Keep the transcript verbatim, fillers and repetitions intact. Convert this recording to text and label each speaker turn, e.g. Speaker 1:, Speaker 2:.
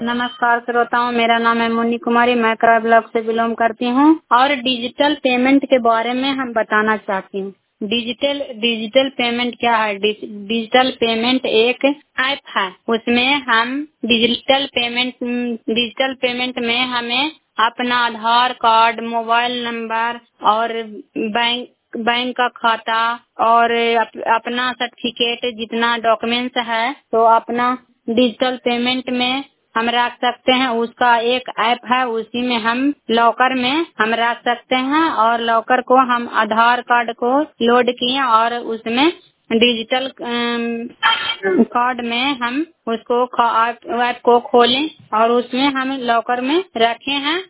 Speaker 1: नमस्कार श्रोताओं, मेरा नाम है मुन्नी कुमारी। मैं करा ब्लॉक से बिलोंग करती हूँ और डिजिटल पेमेंट के बारे में हम बताना चाहती हूँ। डिजिटल डिजिटल पेमेंट क्या है? डिज, डिजिटल पेमेंट एक ऐप है। उसमें हम डिजिटल पेमेंट डिजिटल पेमेंट में हमें अपना आधार कार्ड, मोबाइल नंबर और बैंक बैंक का खाता और अप, अपना सर्टिफिकेट, जितना डॉक्यूमेंट्स है तो अपना डिजिटल पेमेंट में हम रख सकते हैं। उसका एक ऐप है, उसी में हम लॉकर में हम रख सकते हैं और लॉकर को हम आधार कार्ड को लोड किए और उसमें डिजिटल कार्ड में हम उसको ऐप को खोलें और उसमें हम लॉकर में रखे हैं